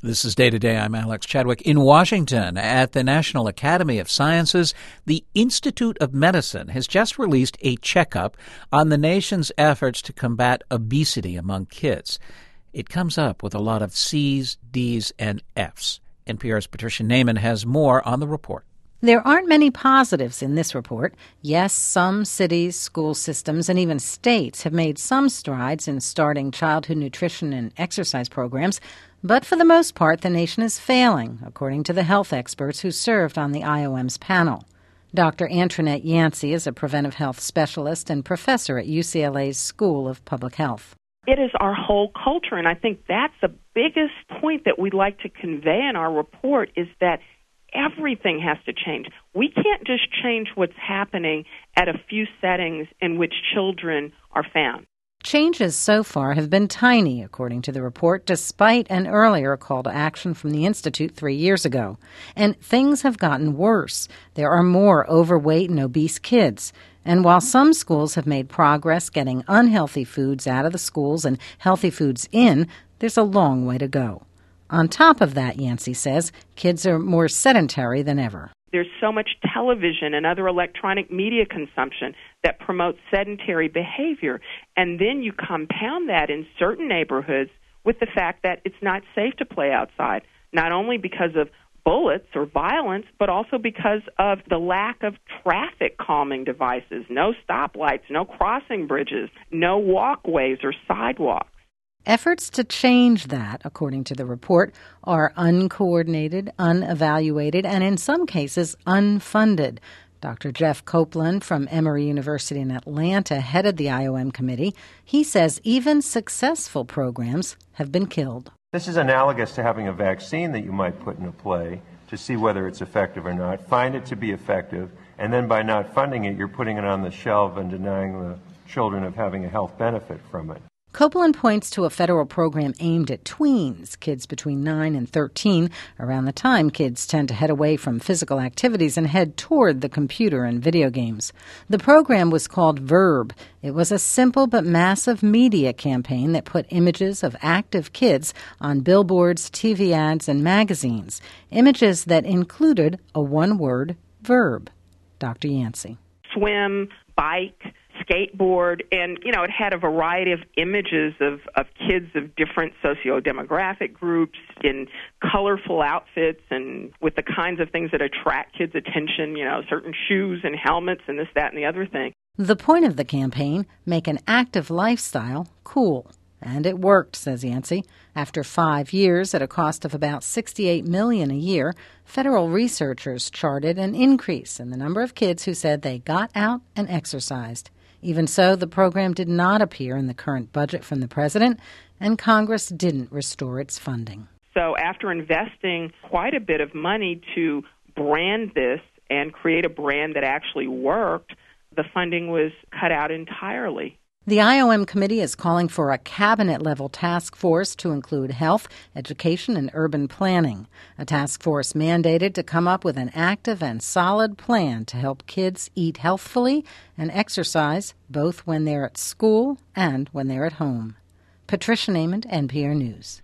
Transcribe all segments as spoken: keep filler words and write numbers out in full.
This is Day to Day. I'm Alex Chadwick. In Washington, at the National Academy of Sciences, the Institute of Medicine has just released a checkup on the nation's efforts to combat obesity among kids. It comes up with a lot of C's, D's, and F's. N P R's Patricia Naiman has more on the report. There aren't many positives in this report. Yes, some cities, school systems, and even states have made some strides in starting childhood nutrition and exercise programs, but for the most part, the nation is failing, according to the health experts who served on the I O M's panel. Doctor Antoinette Yancey is a preventive health specialist and professor at U C L A's School of Public Health. It is our whole culture, and I think that's the biggest point that we'd like to convey in our report is that everything has to change. We can't just change what's happening at a few settings in which children are found. Changes so far have been tiny, according to the report, despite an earlier call to action from the Institute three years ago. And things have gotten worse. There are more overweight and obese kids. And while some schools have made progress getting unhealthy foods out of the schools and healthy foods in, there's a long way to go. On top of that, Yancey says, kids are more sedentary than ever. There's so much television and other electronic media consumption that promotes sedentary behavior. And then you compound that in certain neighborhoods with the fact that it's not safe to play outside, not only because of bullets or violence, but also because of the lack of traffic calming devices, no stoplights, no crossing bridges, no walkways or sidewalks. Efforts to change that, according to the report, are uncoordinated, unevaluated, and in some cases unfunded. Doctor Jeff Copeland from Emory University in Atlanta headed the I O M committee. He says even successful programs have been killed. This is analogous to having a vaccine that you might put into play to see whether it's effective or not, find it to be effective, and then by not funding it, you're putting it on the shelf and denying the children of having a health benefit from it. Copeland points to a federal program aimed at tweens, kids between nine and thirteen. Around the time, kids tend to head away from physical activities and head toward the computer and video games. The program was called Verb. It was a simple but massive media campaign that put images of active kids on billboards, T V ads, and magazines. Images that included a one-word verb. Doctor Yancey. Swim, bike, skateboard, and, you know, it had a variety of images of, of kids of different socio-demographic groups in colorful outfits and with the kinds of things that attract kids' attention, you know, certain shoes and helmets and this, that, and the other thing. The point of the campaign, make an active lifestyle cool. And it worked, says Yancey. After five years, at a cost of about sixty-eight million dollars a year, federal researchers charted an increase in the number of kids who said they got out and exercised. Even so, the program did not appear in the current budget from the president, and Congress didn't restore its funding. So after investing quite a bit of money to brand this and create a brand that actually worked, the funding was cut out entirely. The I O M committee is calling for a cabinet-level task force to include health, education, and urban planning. A task force mandated to come up with an active and solid plan to help kids eat healthfully and exercise both when they're at school and when they're at home. Patricia Naiman, N P R News.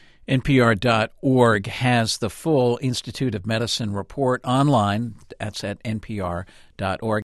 N P R dot org has the full Institute of Medicine report online. That's at N P R dot org.